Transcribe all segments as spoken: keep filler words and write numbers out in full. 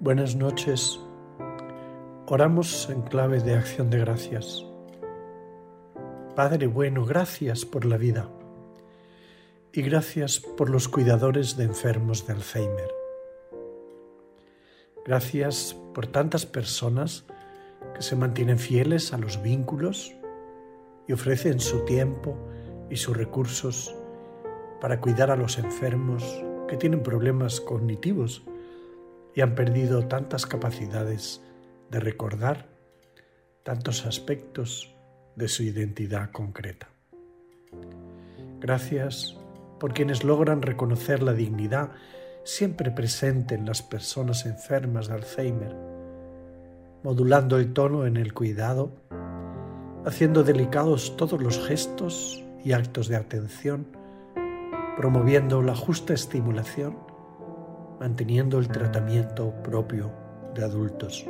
Buenas noches. Oramos en clave de acción de gracias. Padre bueno, gracias por la vida y gracias por los cuidadores de enfermos de Alzheimer. Gracias por tantas personas que se mantienen fieles a los vínculos y ofrecen su tiempo y sus recursos para cuidar a los enfermos que tienen problemas cognitivos y han perdido tantas capacidades de recordar tantos aspectos de su identidad concreta. Gracias por quienes logran reconocer la dignidad siempre presente en las personas enfermas de Alzheimer, modulando el tono en el cuidado, haciendo delicados todos los gestos y actos de atención, promoviendo la justa estimulación, manteniendo el tratamiento propio de adultos.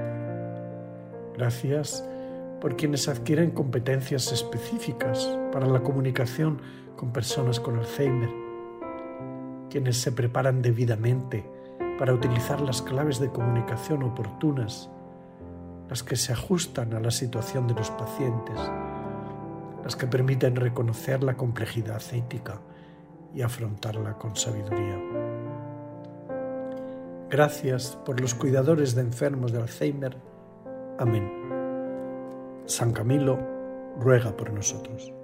Gracias por quienes adquieren competencias específicas para la comunicación con personas con Alzheimer, quienes se preparan debidamente para utilizar las claves de comunicación oportunas, las que se ajustan a la situación de los pacientes, las que permiten reconocer la complejidad ética y afrontarla con sabiduría. Gracias por los cuidadores de enfermos de Alzheimer. Amén. San Camilo ruega por nosotros.